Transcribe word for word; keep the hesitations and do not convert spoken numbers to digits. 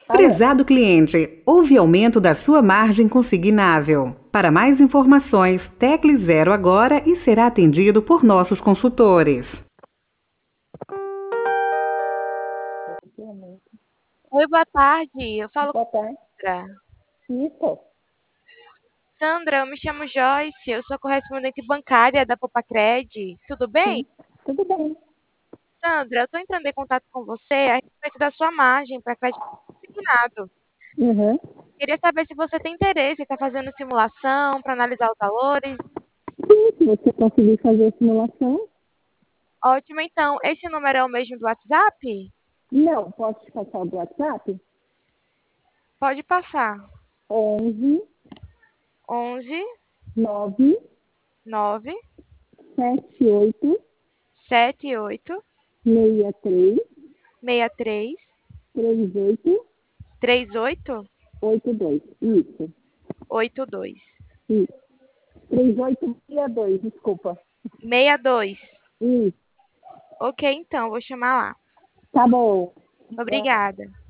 Alô? Prezado cliente, houve aumento da sua margem consignável. Para mais informações, tecle zero agora e será atendido por nossos consultores. Oi, boa tarde. Eu falo com Boa tarde. a Sandra. Isso. Sandra, eu me chamo Joyce, eu sou correspondente bancária da Popacred. Tudo bem? Sim. Tudo bem. Sandra, eu estou entrando em contato com você a respeito da sua margem para crédito consignado. Uhum. Queria saber se você tem interesse em estar fazendo simulação para analisar os valores. Sim, se você conseguir fazer a simulação. Ótimo, então. Esse número é o mesmo do WhatsApp? Não, posso te passar o do WhatsApp? Pode passar. onze onze, nove nove, sete oito sete oito, seis três seis três, três oito três oito, oito dois. Isso. oito dois. Isso. três oito seis dois, desculpa. seis dois. Isso. Ok, então, vou chamar lá. Tá bom. Obrigada.